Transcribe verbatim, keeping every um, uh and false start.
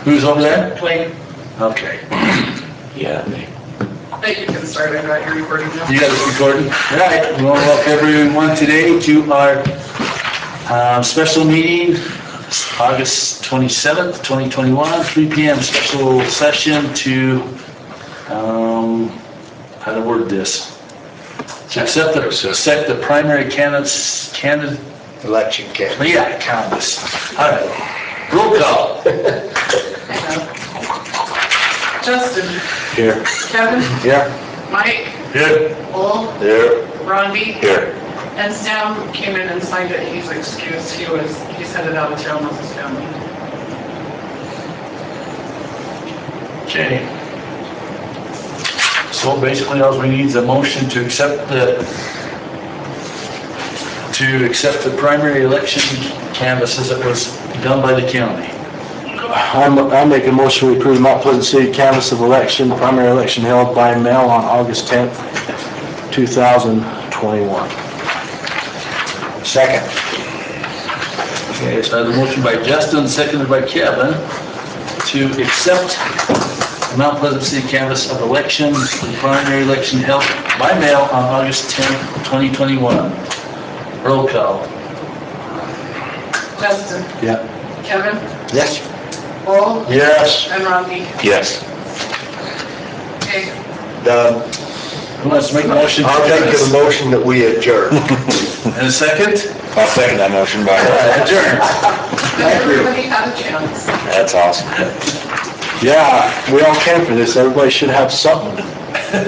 Who's over there? Wait, Okay. Yeah. hey, you can start, I got your recording now. You got this recording? All right, we want to welcome everyone today to our um, special meeting, August twenty-seventh, twenty twenty-one, three P M special session to, um, how to word this? To accept the, accept the primary candidates, candidate, Election candidate. yeah, candidates. All right, roll call. Hang on. Justin, Here. Kevin, Here. Mike, Good. Bull, Here. Rondi, Here. and Sam came in and signed it. He's excused. He was, he's headed out of town with his family. Okay. So basically, all we need is a motion to accept the, to accept the primary election canvasses that was done by the county. I'm, I make a motion to approve Mount Pleasant City canvass of election, primary election held by mail on August tenth, two thousand twenty-one. Second. Okay, so I have a motion by Justin, seconded by Kevin, to accept the Mount Pleasant City canvass of election, the primary election held by mail on August tenth, twenty twenty-one. Roll call. Justin, Yeah. Kevin, Yes. Bull, Yes. and Rondi. Yes. Okay, Done. Who wants to make a motion? I'll take the motion that we adjourn. And a second? I'll second that motion, by Adjourn. everybody had a chance. That's awesome. Yeah, we all came for this. Everybody should have something.